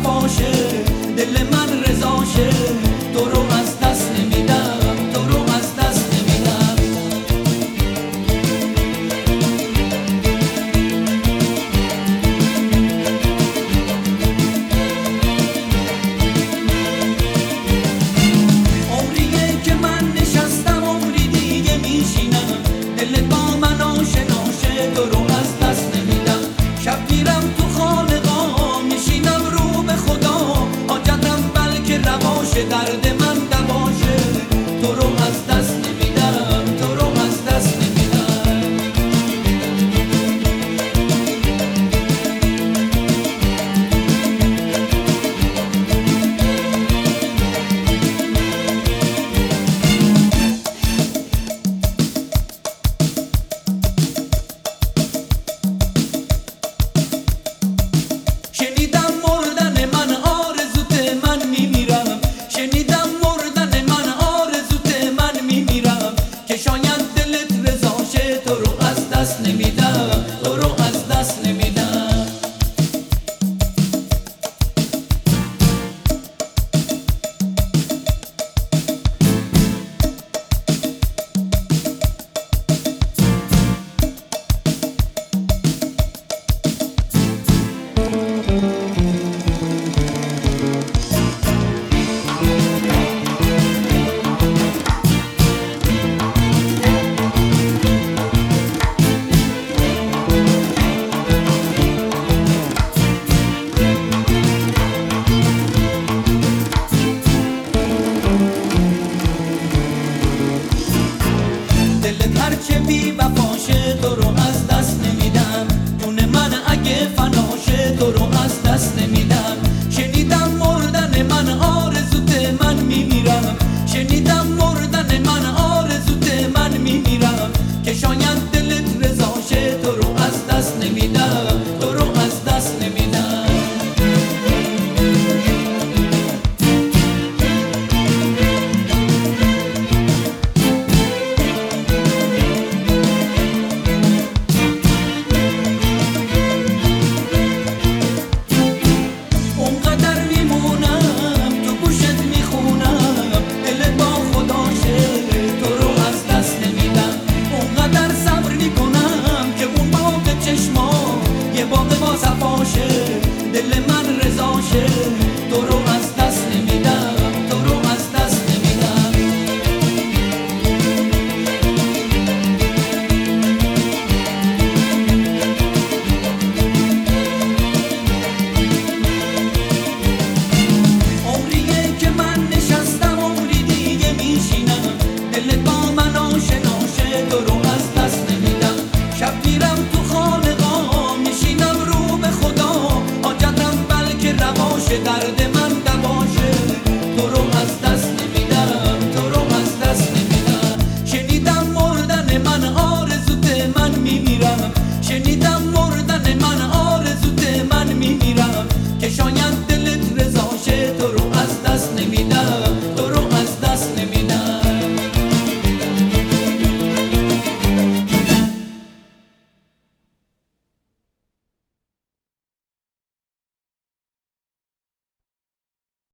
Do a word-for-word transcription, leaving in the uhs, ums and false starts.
صفاشه، دل من رضاشه، تو رو از دست نمیدم، تو رو از دست نمیدم. عمریه که من نشستم، عمری دیگه میشینم، دل با من آشناشه، تو رو از دست نمیدم. شب میرم تو خانقاه، میشینم رو به خدا، حاجتم بلکه رواشه، درد من دواشه، تو رو از دست نمیدم، تو رو از دست نمیدم. شنیدم مردن من آرزوت من میمیرم، شنیدم مردن من آرزوت من میمیرم، که شاید دلت رضاشه، تو رو از دست نمیدم، تو رو از دست نمیدم. دلت هرچه بی وفاشه، تو رو از دست نمیدم، اون من اگه فناشه، تو رو از دست نمیدم. شنیدم مردن من آرزوت من میمیرم، شنیدم مردن من آرزوت من میمیرم، که شاید دلت رضاشه، تو رو از دست نمیدم، تو رو از دست نمیدم. یه باغ با صفاشه، دل من رضاشه،